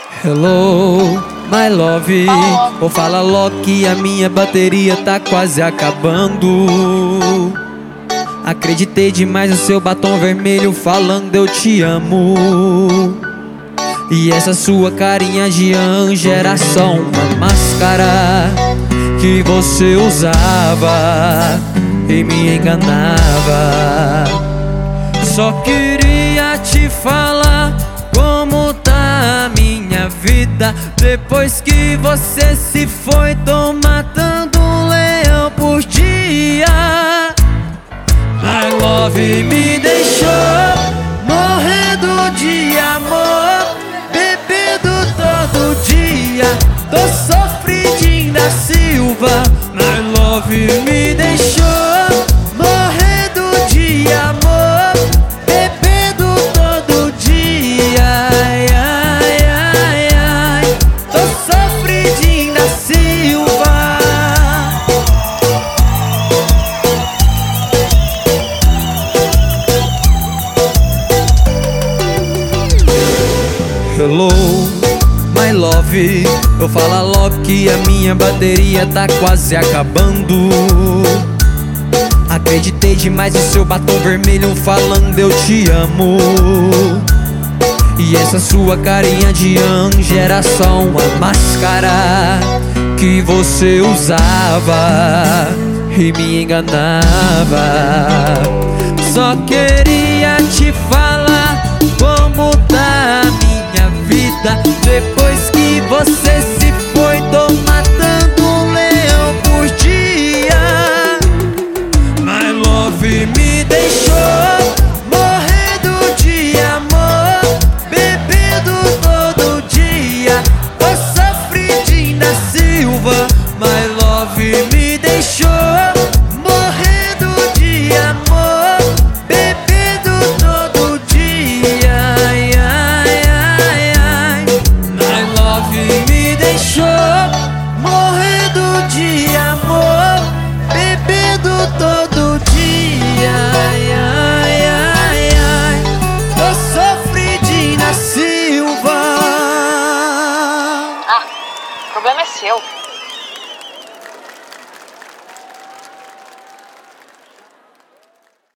Hello, my love. Ou fala logo que a minha bateria tá quase acabando. Acreditei demais no seu batom vermelho falando eu te amo. E essa sua carinha de anjo era só uma máscara que você usava e me enganava. Só queria te falar como tá a minha vida depois que você se foi. Tô matando um leão por dia. My love me deixou morrendo de amor, bebendo todo dia. Tô sofridinho da Silva. My love me deixou morrendo de amor, bebendo todo dia. Ai, ai, ai, ai. Tô sofridinho da Silva. Hello, my love. Eu falo logo que a minha bateria tá quase acabando. Acreditei demais no seu batom vermelho falando eu te amo. E essa sua carinha de anjo era só uma máscara que você usava e me enganava. Só queria te falar como tá a minha vida depois que você se foi. Tô matando um leão por dia. My love me deixou morrendo de amor, bebendo todo dia. Tô sofridinho da Silva. My love me deixou morrendo de amor, bebendo todo dia. Ai, ai, ai, ai. My love me deixou morrendo de amor, bebendo todo dia. Ai, ai, ai, ai. Tô sofridinho da Silva. Ah, o problema é seu.